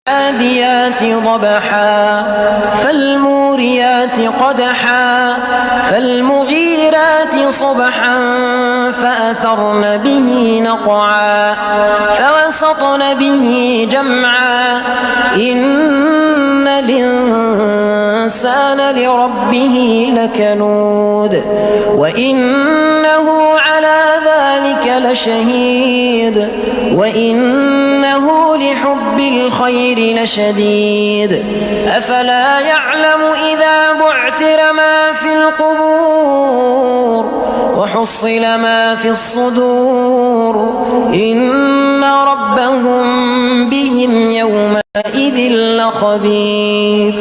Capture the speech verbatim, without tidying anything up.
فالعاديات ضبحا فالموريات قدحا فالمغيرات صبحا فأثرن به نقعا فوسطن به جمعا إن الإنسان لربه لكنود وإنه على ذلك لشهيد وإنه لحب الخير لشديد أفلا يعلم إذا بعثر ما في القبور وحصل ما في الصدور إن ربهم بهم يومئذ لخبير.